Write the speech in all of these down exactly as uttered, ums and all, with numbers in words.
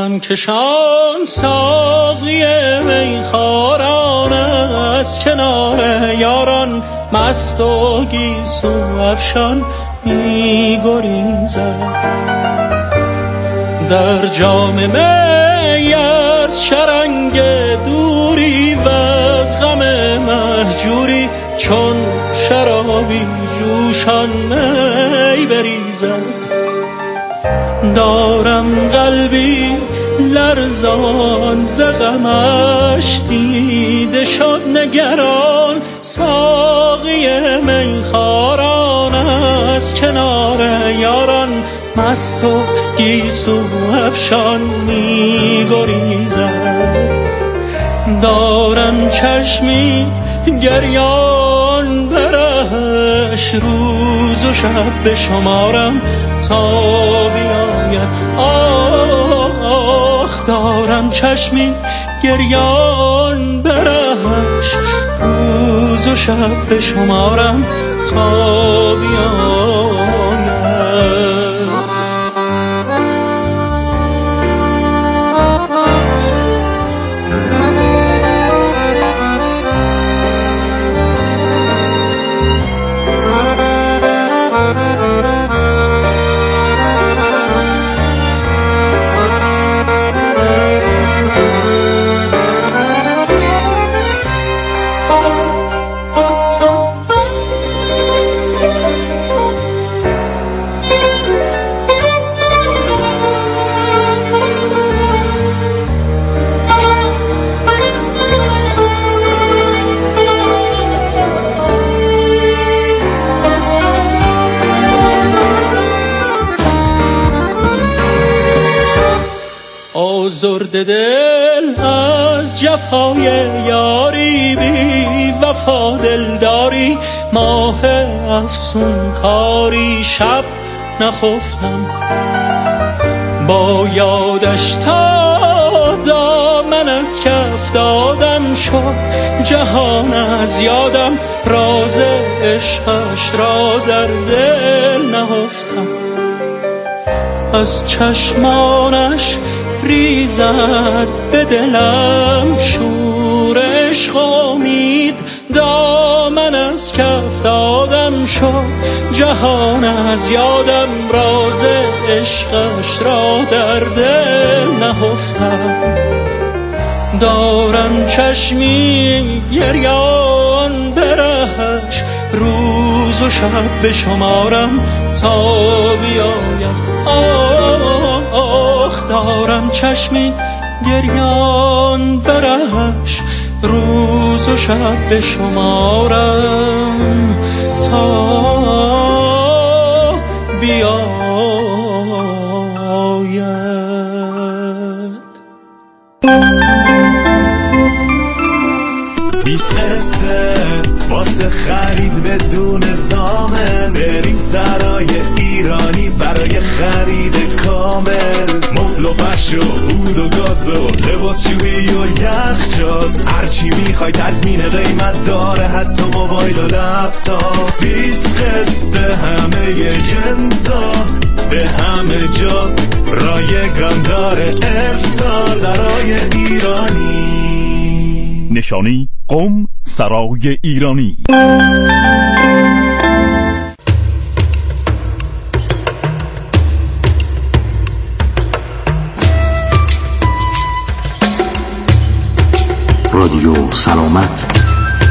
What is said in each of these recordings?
دامن کشان ساقی میخواران از کنار یاران مست و گیسو افشان می گریزد. در جام می از شرنگ دوری و از غم مهجوری چون شرابی جوشان می بریزد. دارم قلبی لرزان ز غمش دیده شد نگران ساقی میخواران از کنار یاران مست و گیسو افشان می گریزد. دارم چشمی گریان برهش روز و شب بشمارم تا بیاید. آخ دارم چشمی گریان برهش روز و شب بشمارم تا بیاید. آزرده دل از جفای یاری بی وفا دلداری ماه افسون کاری شب نخفتم با یادش تا دامن از کف دادم شد جهان از یادم راز عشقش را در دل نهفتم. از چشمانش ریزد به دلم شور عشق امید دامن از کف دادم شد جهان از یادم راز عشقش را در دل نهفتم. دارم چشمی گریان برهش روز و شب بشمارم تا بیاید. آخ دارم چشمی گریان برهش روز و شب بشمارم تا بیاید. بیست قسطه واسه خرید بدون زامن بریم سرای ایرانی برای خرید کامل مبل و فرش و عود و گاز و لباس شویی و یخچال هرچی میخوای تضمین قیمت داره حتی موبایل و لپتاپ. بیست قسطه همه جنسا به همه جا رایگان داره ارسال. سرای ایرانی نشانی قم سرای ایرانی. رادیو سلامت،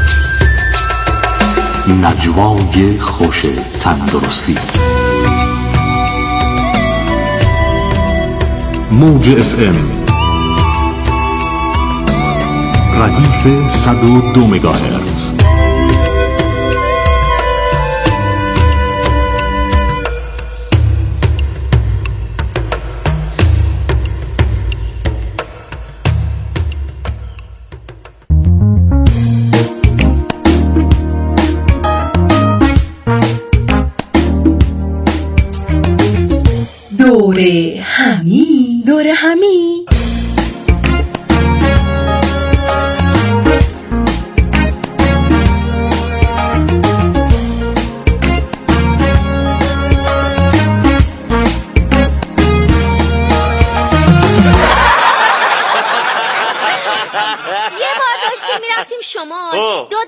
نجوای خوش تندرستی. موج اف ام ردیف صد و دو مگاهرتز. دوره همی دوره همی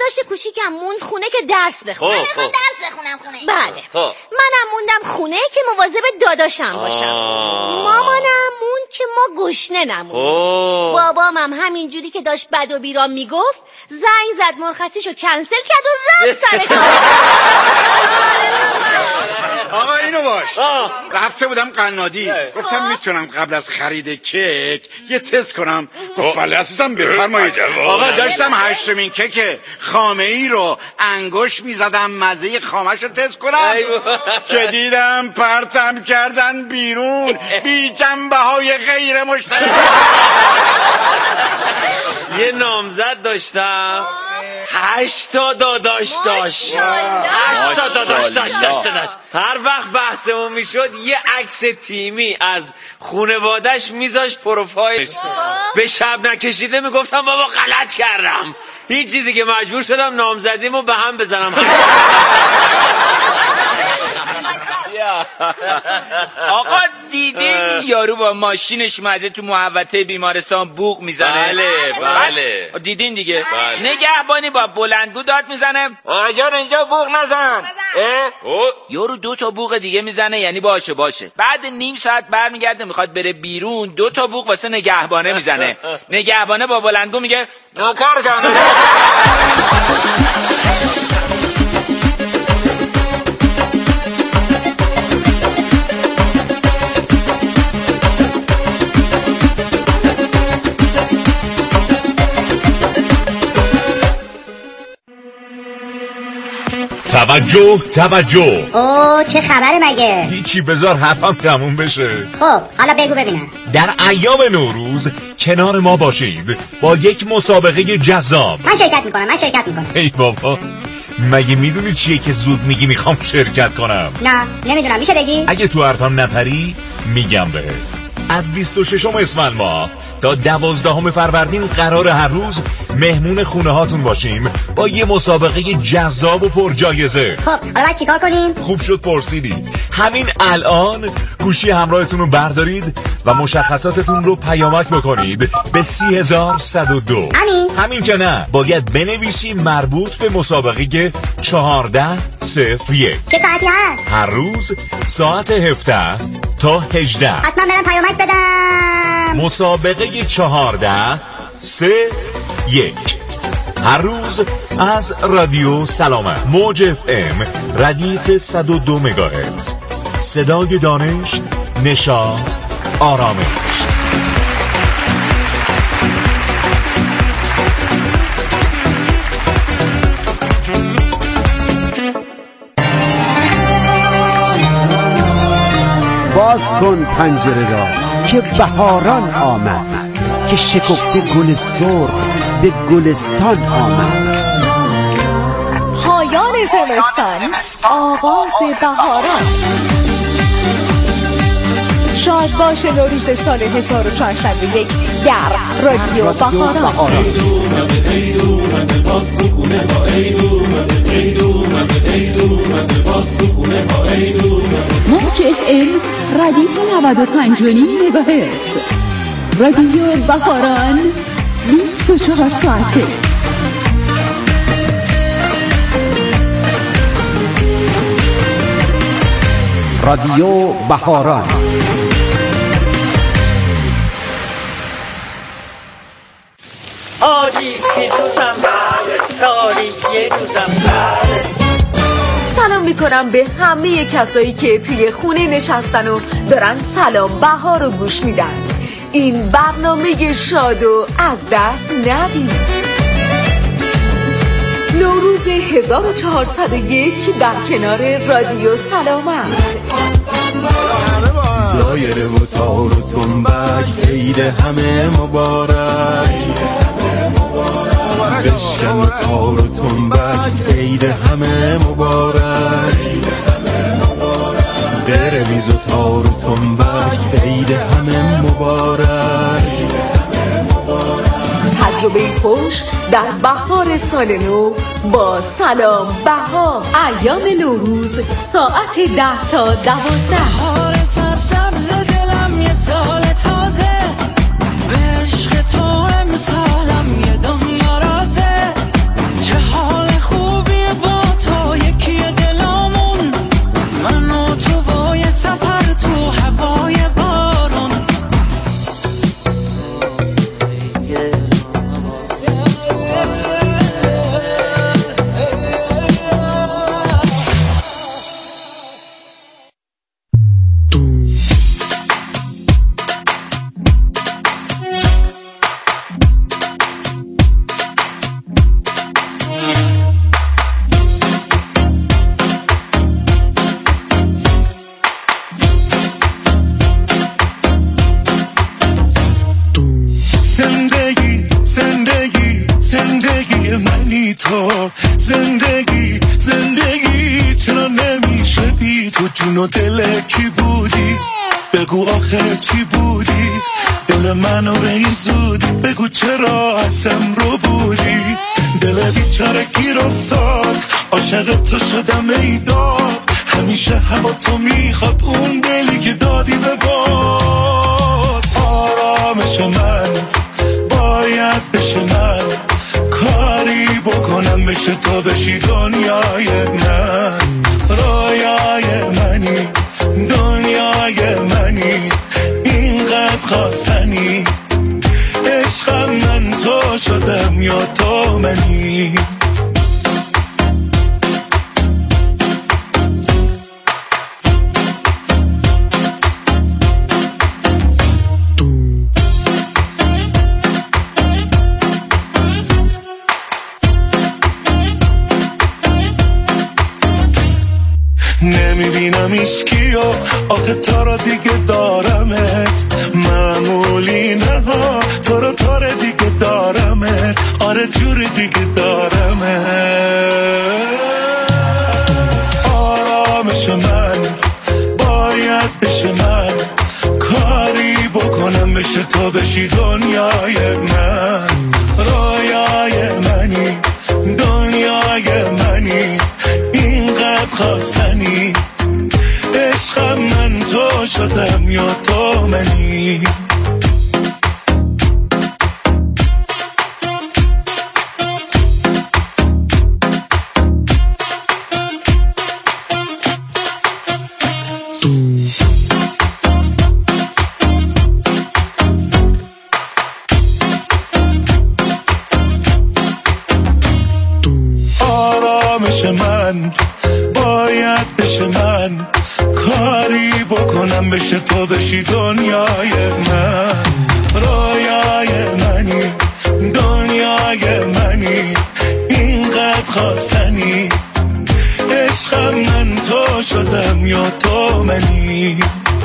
داداش کوچیکم موند خونه که درس بخونه. من میخوام درس بخونم خونه. بله. منم موندم خونه که مواظب داداشم باشم. مامانم موند که ما گشنه نمونیم. بابام هم همینجوری که داشت بد و بیرام میگفت زنگ زد مرخصیشو کنسل کرد و رفت سر کار. آقا اینو باش. رفته بودم قنادی، گفتم میتونم قبل از خرید کیک یه تست کنم. گفت بله عزیزم بفرمایید. آقا داشتم هشتمین کیک خامه ای رو انگوش میزدم مزه خامش رو تست کنم که دیدم پرتم کردن بیرون بی جنبه های غیر مشترک. یه نامزد داشتم هشت تا داداش داشت هشت تا داداش داشت داشت هر وقت بحثمون میشد یه عکس تیمی از خونوادش میذاش پروفایلش. به شب نکشیده میگفتم بابا غلط کردم، هیچی دیگه مجبور شدم نامزدیمو به هم بزنم. آقا دیدین یارو با ماشینش اومده تو محوطه بیمارستان بوق میزنه؟ بله بله دیدین دیگه. بله. نگهبانی با بلندگو داد میزنه آجا اینجا بوق نزن. یارو دو تا بوق دیگه میزنه یعنی باشه باشه. بعد نیم ساعت برمیگرده میخواد بره بیرون، دو تا بوق واسه نگهبانه میزنه. نگهبانه با بلندگو میگه نوکر جان. توجه توجه. اوه چه خبره مگه؟ هیچی، بذار حرفم تموم بشه. خب حالا بگو ببینم. در ایام نوروز کنار ما باشید با یک مسابقه جذاب. من شرکت میکنم من شرکت میکنم. ای بابا مگه میدونی چیه که زود میگی میخوام شرکت کنم؟ نه نمیدونم، میشه بگی؟ اگه تو حرفم نپری میگم بهت. از بیست و ششم اسفند ماه تا دوازدهم فروردین قرار هر روز مهمون خونه هاتون باشیم با یه مسابقه جذاب و پرجایزه. خب حالا باید چیکار کنیم؟ خوب شد پرسیدی. همین الان گوشی همراهتون رو بردارید و مشخصاتتون رو پیامک بکنید به سی هزار صد و دو. همین؟ همین که نه، باید بنویسی مربوط به مسابقه چهارده صفر یک. چه ساعتی هست؟ هر روز ساعت هفده تا هجده. پس من برم پیامک بدم. مسابقه چهارده سه یک هر روز از رادیو سلامت موج اف ام ردیف صد و دو مگاهرتز. صدای دانش، نشاط، آرامش. باز کن پنجره را که بهاران آمد، که شکفته گل سرخ به گلستان آمد. پایان زمستان، آغاز بهاران. شاد باشه نوروز سال هزار و چهارصد و یک در رادیو بهاران. موج اف ام ردیف نود و پنج و نیم مگاهرتز. رادیو بهاران بیست و چهار ساعته. رادیو بهاران. آری که دوزم آری که دوزم. سلام میکنم به همه کسایی که توی خونه نشستن و دارن سلام بهار رو گوش میدن. این برنامه شاد و از دست ندید. نوروز هزار و چهارصد و یک در کنار رادیو سلامت. دایره و تار و تنبک عید همه مبارک. بشکن و تار و تنبک عید همه مبارک. قرمیز و تار و تنبک عید همه مبارک. تجربه خوش در بهار سال نو با سلام بهار. ایام نوروز ساعت ده تا دوازده. بهار سرسبز دلم یه سال تازه، به عشق تو امسالم یه دنیا رازه. چه حال تو. زندگی زندگی چرا نمیشه بی تو؟ جون و دل کی بودی؟ بگو آخه چی بودی؟ دل منو به این زودی بگو چرا ازم رو بودی؟ دل بیچاره گیر افتاد عاشق تو شدم ای داد. همیشه هوا تو میخواد اون دلی که دادی به باد. آرامش من باید بشه من، کاری بکنم بشه تو بشی دنیای من. رویای منی دنیای منی اینقدر خواستنی، عشقم من تو شدم یا تو منی. نمیبینم ایشکیو آخه تا را دیگه دارمت، معمولی نه ها تو را تا را دیگه دارمت، آره جور دیگه دارمت. آرامش من باید بشه من، کاری بکنم بشه تو بشی دنیای من. رویای منی دنیای منی اینقدر خواستنی، عشقم من تو شدم یا تو منی. آرامش من باید بشه من، کاری بکنم بشه تو بشی دنیای من. رویای منی دنیای منی اینقدر خواستنی، عشقم من تو شدم یا تو منی.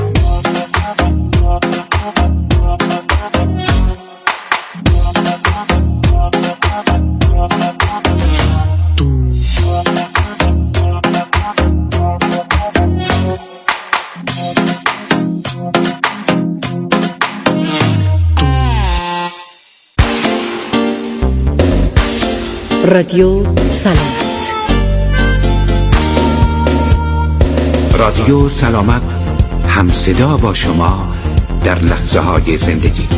رادیو سلامت. رادیو سلامت همصدا با شما در لحظه های زندگی.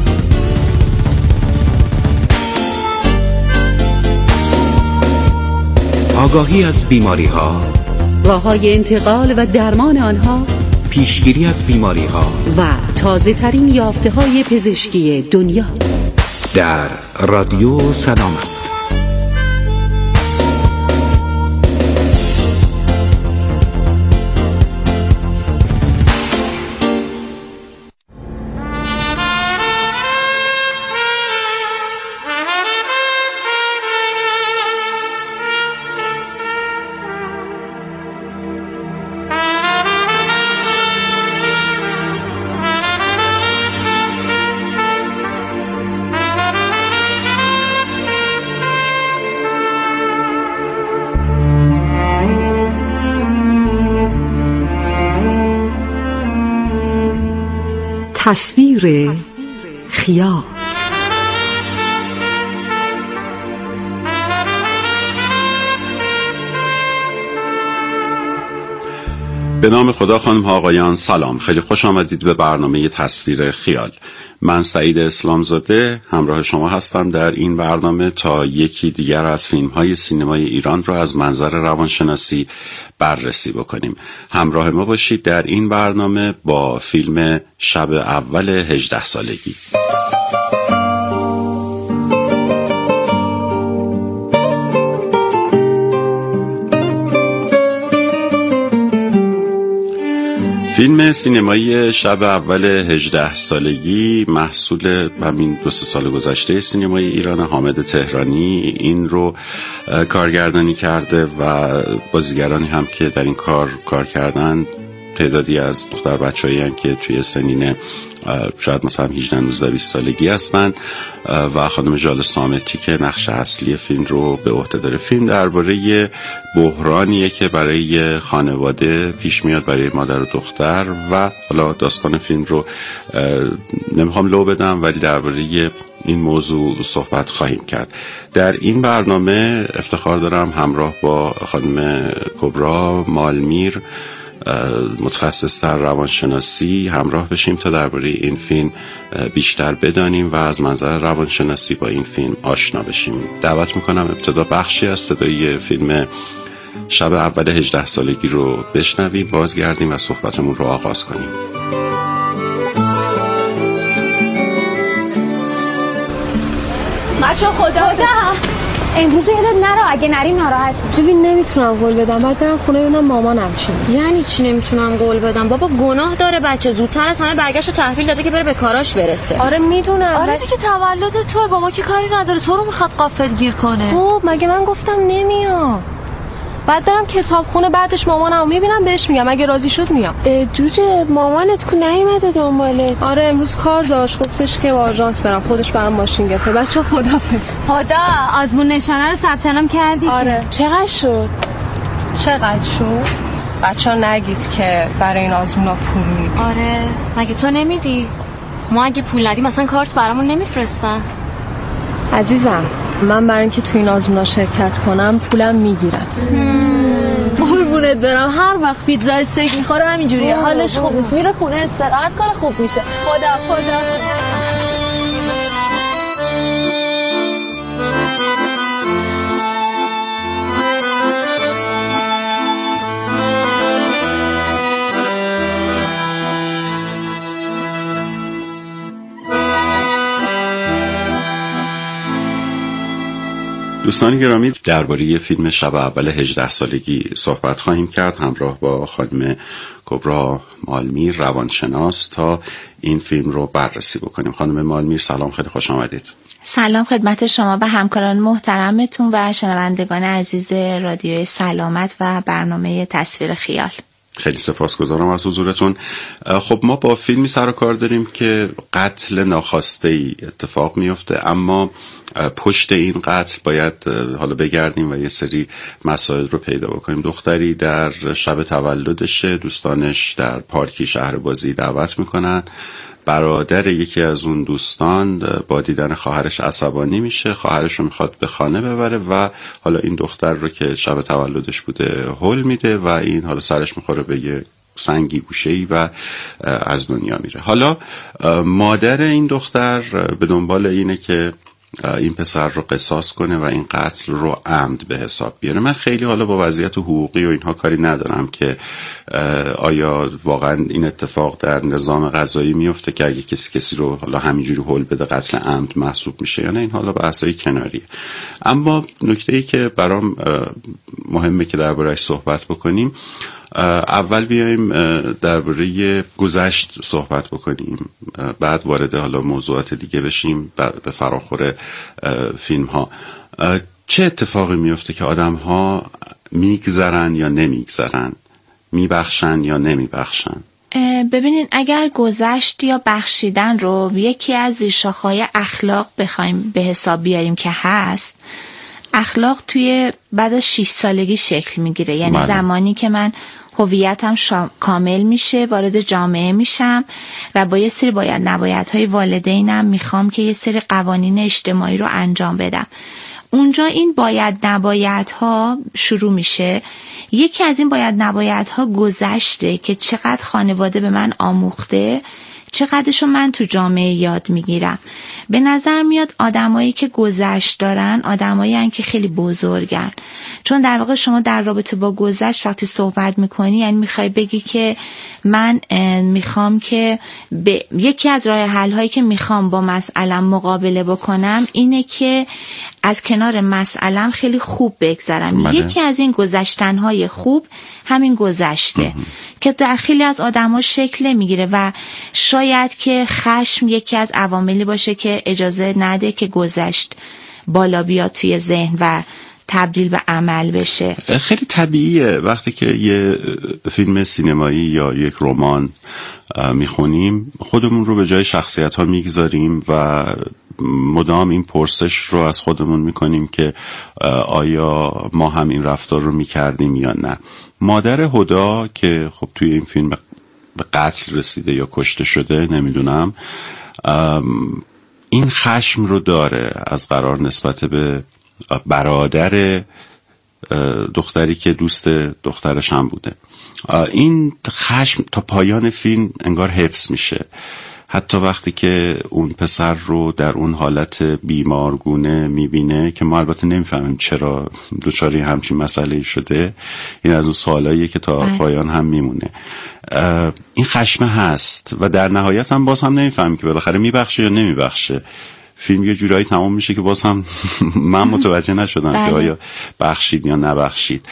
آگاهی از بیماری ها، راه‌های انتقال و درمان آنها، پیشگیری از بیماری ها و تازه ترین یافته های پزشکی دنیا در رادیو سلامت. تصویر خیال. به نام خدا. خانم ها آقایان سلام، خیلی خوش آمدید به برنامه تصویر خیال. من سعید اسلامزاده همراه شما هستم در این برنامه تا یکی دیگر از فیلم های سینمای ایران را از منظر روانشناسی بررسی بکنیم. همراه ما باشید در این برنامه با فیلم شب اول هجده سالگی. فیلم سینمایی شب اول هجده سالگی محصول همین دو سه سال گذشته سینمای ایران. حامد تهرانی این رو کارگردانی کرده و بازیگرانی هم که در این کار کار کردن تعدادی از دختر بچه‌ای هستند که توی سنین شاید مثلا هجده نوزده بیست سالگی هستن و خانم ژال صامتی که نقش اصلی فیلم رو به عهده داره. فیلم درباره بحرانیه که برای خانواده پیش میاد، برای مادر و دختر، و حالا داستان فیلم رو نمیخوام لو بدم ولی درباره این موضوع صحبت خواهیم کرد. در این برنامه افتخار دارم همراه با خانم کبرا مالمیر، متخصص در روانشناسی، همراه بشیم تا درباره این فیلم بیشتر بدانیم و از منظر روانشناسی با این فیلم آشنا بشیم. دعوت میکنم ابتدا بخشی از صدای فیلم شب اول هجده سالگی رو بشنویم، بازگردیم و صحبتمون رو آغاز کنیم. بچه خدا خدا امروز یادت نرو، اگه نریم ناراحت میشی. ببین نمیتونم قول بدم، بعد برم خونه ببینم مامانم چی. یعنی چی نمیتونم قول بدم؟ بابا گناه داره بچه، زودتر از همه برگشت و تحویل داده که بره به کاراش برسه. آره میدونم. آره دیگه تولد توه، بابا که کاری نداره، تو رو میخواد غافلگیر کنه. خب مگه من گفتم نمیام؟ بعد دارم کتابخونه، بعدش مامانمو میبینم بهش میگم اگه راضی شد میام. جوجه مامانت کو نیومده دنبالت؟ آره امروز کار داشت، گفتش که با آژانس برم، خودش برام ماشین گرفته. بچا خدافظ. خدا آزمون نشانه رو ثبت نام کردی؟ آره. چقدر شد؟ چقدر شد؟ بچا نگید که برای این آزمونا پول میدی. آره مگه تو نمیدی؟ ما اگه پول ندیم مثلا کارت برامون نمیفرستن. عزیزم من برای اینکه تو این آزمونا شرکت کنم پولم میگیرم. قربونت برم، هر وقت پیتزا استیک میخوره همینجوریه، حالش خوب نیست، میره خونه استراحت کنه خوب میشه. خدا خدا دوستان گرامی، درباره فیلم شب اول هجده سالگی صحبت خواهیم کرد همراه با خانم کبرا مالمیر روانشناس تا این فیلم رو بررسی بکنیم. خانم مالمیر سلام، خیلی خوش آمدید. سلام خدمت شما و همکاران محترمتون و شنوندگان عزیز رادیوی سلامت و برنامه تصویر خیال. خیلی سپاسگزارم از حضورتون. خب ما با فیلمی سر و کار داریم که قتل ناخواسته اتفاق میفته، اما پشت این قتل باید حالا بگردیم و یه سری مسائل رو پیدا بکنیم. دختری در شب تولدش، دوستانش در پارکی شهر بازی دعوت میکنن. برادر یکی از اون دوستان با دیدن خواهرش عصبانی میشه، خواهرش رو میخواد به خانه ببره و حالا این دختر رو که شب تولدش بوده هول میده و این حالا سرش میخوره به یه سنگی گوشه‌ای و از دنیا میره. حالا مادر این دختر به دنبال اینه که این پسر رو قصاص کنه و این قتل رو عمد به حساب بیاره. من خیلی حالا با وضعیت حقوقی و اینها کاری ندارم که آیا واقعا این اتفاق در نظام قضایی میفته که اگه کسی کسی رو حالا همینجوری هول بده قتل عمد محسوب میشه یا نه، این حالا بحثای کناریه. اما نکته‌ای که برام مهمه که درباره‌اش صحبت بکنیم، اول بیایم درباره گذشت صحبت بکنیم، بعد وارد حالا موضوعات دیگه بشیم به فراخور فیلم ها. چه اتفاقی میفته که آدم ها میگذرن یا نمیگذرن، میبخشن یا نمیبخشن؟ ببینین اگر گذشت یا بخشیدن رو یکی از زیرشاخه‌های اخلاق بخوایم به حساب بیاریم که هست، اخلاق توی بعد از شش سالگی شکل میگیره. یعنی بله. زمانی که من هویتم شا... کامل میشه، وارد جامعه میشم و با یه سری باید نبایدهای والدینم میخوام که یه سری قوانین اجتماعی رو انجام بدم. اونجا این باید نبایدها شروع میشه. یکی از این باید نبایدها گذشته که چقدر خانواده به من آموخته، چقدرشو من تو جامعه یاد میگیرم. به نظر میاد آدمایی که گذشت دارن آدمایی هستن که خیلی بزرگن، چون در واقع شما در رابطه با گذشت وقتی صحبت میکنی یعنی میخوای بگی که من میخوام که به یکی از راه حل هایی که میخوام با مسئله مقابله بکنم اینه که از کنار مسئله‌ام خیلی خوب بگذرم. مده. یکی از این گذشتن‌های خوب همین گذشته که در خیلی از آدم‌ها شکل میگیره و شاید که خشم یکی از عواملی باشه که اجازه نده که گذشت بالا بیاد توی ذهن و تبدیل به عمل بشه. خیلی طبیعیه وقتی که یه فیلم سینمایی یا یک رمان میخونیم خودمون رو به جای شخصیت ها میگذاریم و مدام این پرسش رو از خودمون میکنیم که آیا ما هم این رفتار رو میکردیم یا نه. مادر هدا که خب توی این فیلم به قتل رسیده یا کشته شده نمیدونم، این خشم رو داره از قرار نسبت به برادر دختری که دوست دخترش هم بوده. این خشم تا پایان فیلم انگار حفظ میشه، حتی وقتی که اون پسر رو در اون حالت بیمارگونه میبینه که ما البته نمیفهمیم چرا دوچاری همچین مسئله شده. این از اون سوالاییه که تا آه. پایان هم میمونه. این خشم هست و در نهایت هم باز هم نمیفهمیم که بالاخره میبخشه یا نمیبخشه. فیلم یه جورایی تمام میشه که باز هم من متوجه نشدم که آیا بخشید یا نبخشید.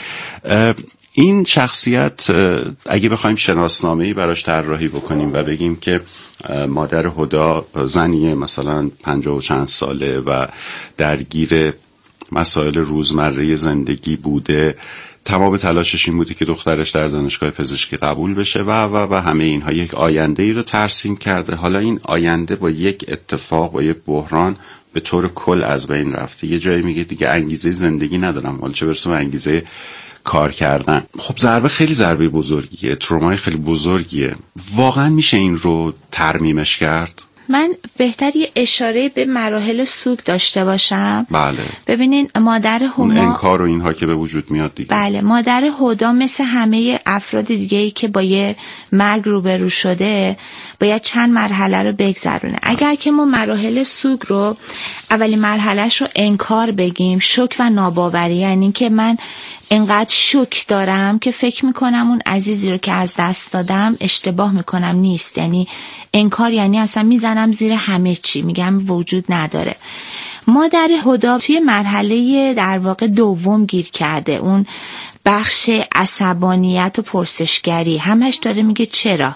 این شخصیت اگه بخوایم شناسنامه‌ای براش طراحی بکنیم و بگیم که مادر هدا زنیه مثلا پنجاه و چند ساله و درگیر مسائل روزمره زندگی بوده، تمام تلاشش این بوده که دخترش در دانشگاه پزشکی قبول بشه و و و همه اینها، یک آینده ای رو ترسیم کرده. حالا این آینده با یک اتفاق و یک بحران به طور کل از بین رفته. یه جایی میگه دیگه انگیزه زندگی ندارم، حالا چه برسه به انگیزه کار کردن. خب ضربه خیلی ضربه بزرگیه، ترومای خیلی بزرگیه. واقعا میشه این رو ترمیمش کرد؟ من بهتر یه اشاره به مراحل سوگ داشته باشم. بله. ببینین مادر هما انکار و اینها که به وجود میاد دیگه. بله، مادر هدا مثل همه افراد دیگه‌ای که با یه مرگ روبرو شده باید چند مرحله رو بگذرونه. اگر که ما مراحل سوگ رو اولین مرحلهش رو انکار بگیم، شوک و ناباوری، یعنی که من انقدر شوک دارم که فکر میکنم اون عزیزی رو که از دست دادم اشتباه میکنم نیست. یعنی انکار یعنی اصلا میزنم زیر همه چی، میگم وجود نداره. مادر هدا توی مرحله در واقع دوم گیر کرده، اون بخش عصبانیت و پرسشگری، همش داره میگه چرا،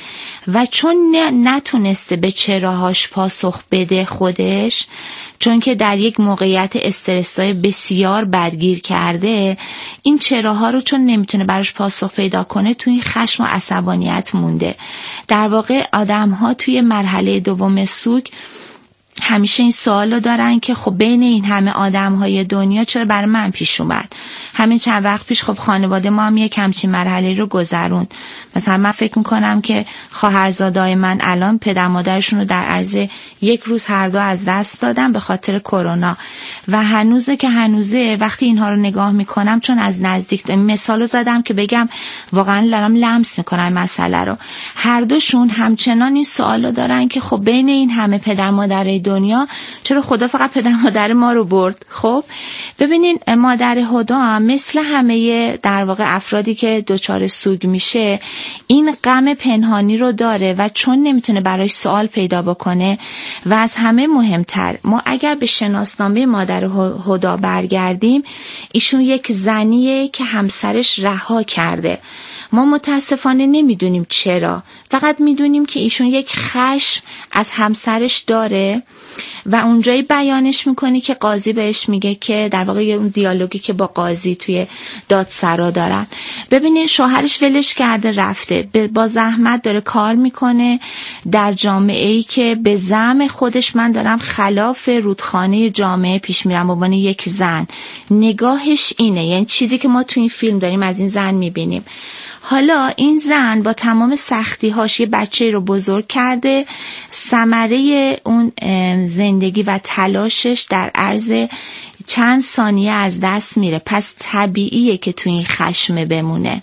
و چون نتونسته به چراهاش پاسخ بده خودش، چون که در یک موقعیت استرسای بسیار بدگیر کرده، این چراها رو چون نمیتونه براش پاسخ پیدا کنه توی این خشم و عصبانیت مونده. در واقع آدم ها توی مرحله دوم سوگ همیشه این سوال رو دارن که خب بین این همه آدم های دنیا چرا برای من پیش اومد؟ همین چند وقت پیش خب خانواده ما هم یک همچین مرحله رو گذروند. مثلا من فکر میکنم که خواهرزادای من الان پدر مادرشون رو در عرض یک روز هر دو از دست دادن به خاطر کرونا و هنوزه که هنوزه وقتی اینها رو نگاه میکنم، چون از نزدیک مثالو زدم که بگم واقعا دارم لمس میکنم مسئله رو، هر دوشون همچنان این سوالو دارن که خب بین این همه پدر مادر دنیا چرا خدا فقط پدر مادر ما رو برد؟ خب ببینین مادر هدا هم مثل همه در واقع افرادی که دچار سوگ میشه این غم پنهانی رو داره و چون نمیتونه براش سوال پیدا بکنه و از همه مهمتر ما اگر به شناسنامه مادر هدا برگردیم، ایشون یک زنیه که همسرش رها کرده. ما متاسفانه نمیدونیم چرا، فقط میدونیم که ایشون یک خشم از همسرش داره و اونجایی بیانش میکنه که قاضی بهش میگه که در واقع اون دیالوگی که با قاضی توی دادسرا دارن، ببینید شوهرش ولش کرده رفته، با زحمت داره کار میکنه در جامعه‌ای که به زعم خودش من دارم خلاف رودخانه جامعه پیش میرم به عنوان یک زن. نگاهش اینه، یعنی چیزی که ما توی این فیلم داریم از این زن میبینیم. حالا این زن با تمام سختی هاش یه بچه رو بزرگ کرده، ثمره اون زندگی و تلاشش در عرض چند ثانیه از دست میره، پس طبیعیه که توی این خشم بمونه.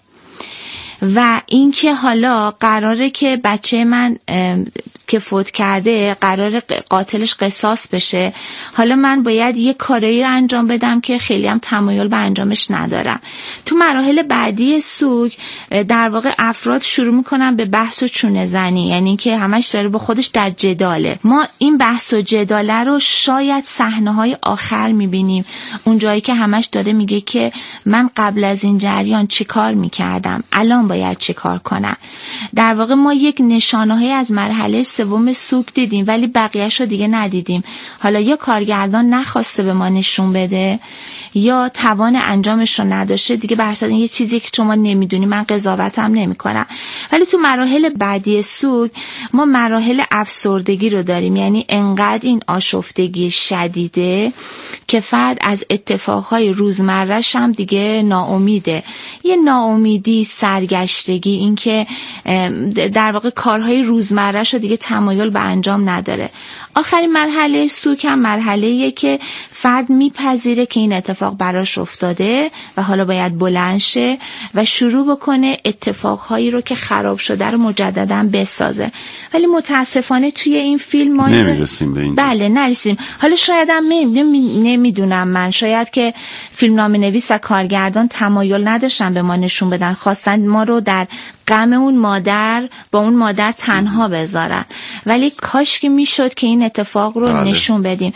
و اینکه حالا قراره که بچه من که فوت کرده قراره قاتلش قصاص بشه، حالا من باید یه کاری رو انجام بدم که خیلی هم تمایل به انجامش ندارم. تو مراحل بعدی سوگ در واقع افراد شروع میکنن به بحث و چونه زنی، یعنی که همش داره با خودش در جداله. ما این بحث و جداله رو شاید صحنه‌های آخر میبینیم، اون جایی که همش داره میگه که من قبل از این جریان چی کار میکردم، الان باید چی کار کنم. در واقع ما یک نشانه‌ای از مرحله سوم سوگ دیدیم ولی بقیه‌اش رو دیگه ندیدیم. حالا یا کارگردان نخواسته به ما نشون بده یا توان انجامش رو نداشته دیگه. به هر صورت این یه چیزی که شما نمیدونی، من قضاوتم نمی‌کنم. ولی تو مراحل بعدی سوگ ما مراحل افسردگی رو داریم، یعنی انقدر این آشفتگی شدیده که فرد از اتفاقهای روزمره‌ش هم دیگه ناامیده. یه ناامیدی، سرگشتگی، این که در واقع کارهای روزمره‌ش رو دیگه تمایل به انجام نداره. آخرین مرحله سوگ هم مرحله‌ایه که فرد میپذیره که این اتفاق براش افتاده و حالا باید بلند شه و شروع بکنه اتفاقهایی رو که خراب شده رو مجددا بسازه. ولی متاسفانه توی این فیلم ما نمیرسیم به این. بله نرسیم. حالا شاید هم نمیدونم من، شاید که فیلمنامه نویس و کارگردان تمایل نداشتن به ما نشون بدن، خواستن ما رو در غم اون مادر با اون مادر تنها بذارن. ولی کاش که میشد که این اتفاق رو بله. نشون بدیم.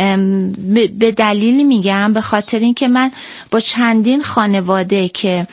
به دلیلی میگم به خاطر اینکه من با چندین خانواده که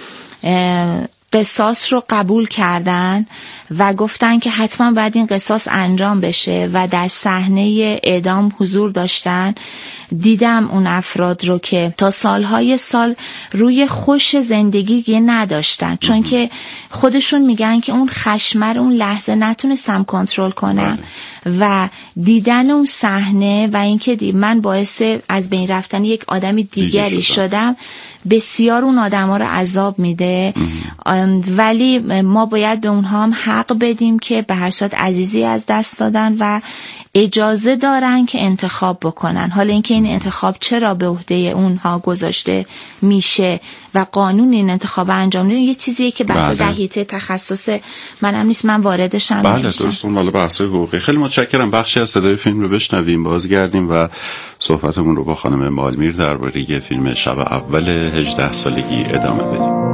قصاص رو قبول کردن و گفتن که حتما باید این قصاص انجام بشه و در صحنه اعدام حضور داشتن، دیدم اون افراد رو که تا سالهای سال روی خوش زندگی نداشتن، چون که خودشون میگن که اون خشمر اون لحظه نتونستم کنترل کنم و دیدن اون صحنه و اینکه دی من باعث از بین رفتن یک آدم دیگری شدم بسیار اون آدما رو عذاب میده. ولی ما باید به اونها هم حق بدیم که به هر صورت عزیزی از دست دادن و اجازه دارن که انتخاب بکنن. حالا اینکه این انتخاب چرا به عهده اونها گذاشته میشه و قانون این انتخاب انجام میده یه چیزیه که بحث بله. در حیطه تخصص منم نیست، من واردش هم بله درستون. حالا بحث حقوقی. خیلی متشکرم. بخشی از صدای فیلم رو بشنویم، بازگردیم و صحبتمون رو با خانم مالمیر درباره یه فیلم شب اول هجده سالگی ادامه بدیم.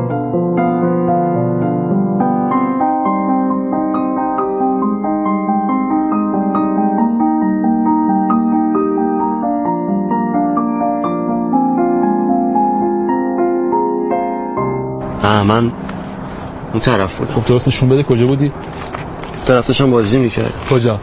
نه من اون طرف بودم. خب درست نشون بده کجا بودی؟ طرف داشتم بازی میکرد. کجا؟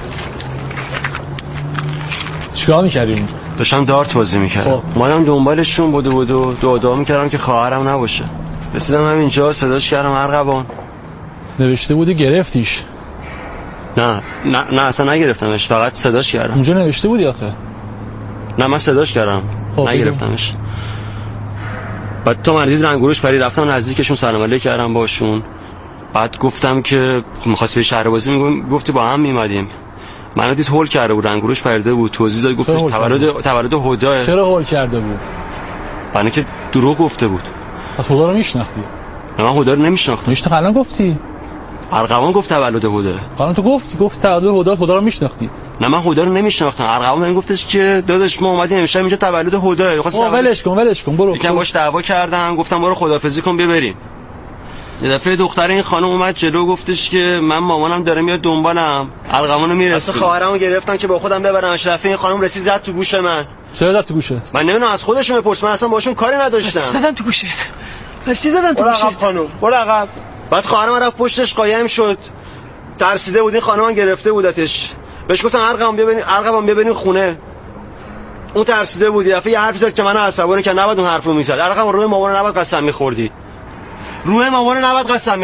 چیکار میکردیم؟ داشتم دارت بازی میکردم. اومدم دنبالشون بوده بود و دو دعا میکردم که خواهرم نباشه. رسیدم همینجا صداش کردم ارغوان. نوشته بودی گرفتیش؟ نه نه نه اصلا نگرفتمش، فقط صداش کردم. اونجا نوشته بودی آخه؟ نه من صداش کردم. نگرفتمش. بعد تو مردید رنگوروش پری رفتم نزدیکشون سلام علیک کردم باشون. بعد گفتم که می‌خواست به شهر بازی میگم گفتی با هم میمادیم. منو دید هول کرده بود، رنگوروش پرده بود، توضیح داد گفتش تولد تولد هدا. چرا هول کرده بود؟ برای که دروغ گفته بود. پس هدا رو میشناختی؟ نه من هدا رو نمیشناختم. میشناختی الان گفتی؟ ارغوان گفت تولد هدا. الان تو گفتی گفت تولد هدا، هدا رو میشناختی؟ نه من هدا رو نمیشناختم. ارغوان من گفتش که داداش ما اومدیم امشب اینجا تولد هدا. خواستم ولش کن ولش کن برو. یکم باش دعوا کردم، گفتم برو خدافظی کن ببریم. یه دفعه دختر این خانم اومد جلو گفتش که من مامانم داره میاد دنبالم، ارغوانو میرسه. اصلا خواهرمو گرفتن که با خودم ببرمش. دفعه این خانم رسید زد تو گوش من. چرا زد تو گوشت؟ من نمیدونم، از خودشون بپرس، من اصلا باشون کاری نداشتم. زدم تو گوشت. برسی زدم تو گوشت. خانم برو عقب. بعد خواهرم رفت پشتش قایم شد، ترسیده بود این خانم گرفته بودتش. بهش گفتم ارغوان ببین ارغوان ببین خونه. اون ترسیده بود، دفعه یه حرفی زد که منو عصبانی کرد، نباید اون حرفو میزد. ارغوان روی مامان نباید قسم میخوردی. روی مامان نباید قسم